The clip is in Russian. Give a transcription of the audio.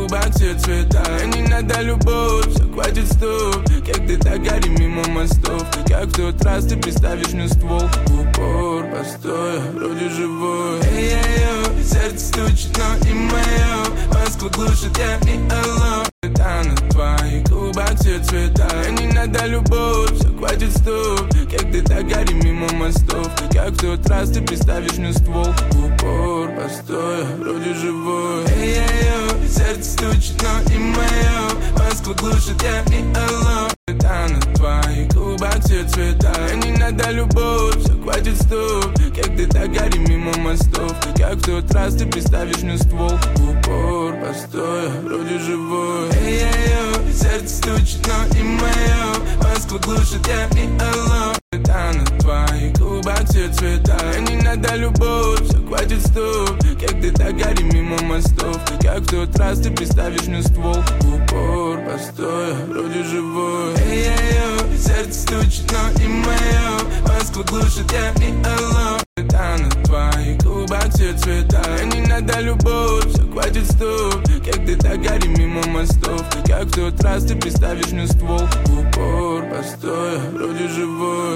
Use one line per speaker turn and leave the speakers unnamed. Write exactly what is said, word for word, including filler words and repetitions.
губах все цвета. Не надо любовь, все хватит стоп. Как ты так гори мимо мостов. Как в тот раз ты приставишь мне ствол в упор, постой, вроде живой. Эй-эй-эй, сердце стучит, но и мое. Москва глушит, я не алло. Это на твоих губах все цвета. Не надо любовь, все хватит стоп. Как ты так гори мимо мостов. Как в тот раз ты приставишь мне ствол в упор, постой, вроде живой. Эй-эй-эй, сердце стучит, но и мое. Москва глушит, я не алло. Это на твоих губах все цвета. Не надо любовь, все хватит стоп. Как ты так гори мимо мостов. Как в тот раз ты приставишь мне ствол в упор, постой, вроде живой. Эй-эй-эй, сердце стучит, но и мое. Москва глушит, я не алло. Это на твоих губах все цвета. Не надо любовь, все хватит стоп. Как ты так гори мимо мостов. Как в тот раз ты приставишь мне ствол в упор, постой, вроде живой. Эй-эй-эй, сердце стучит, но и мое. Москва глушит, я не алло. Это на твоих губах все цвета. Не надо любовь, все хватит стоп. Как ты так гори мимо мостов. Как в тот раз ты приставишь мне ствол в упор, постой, вроде живой.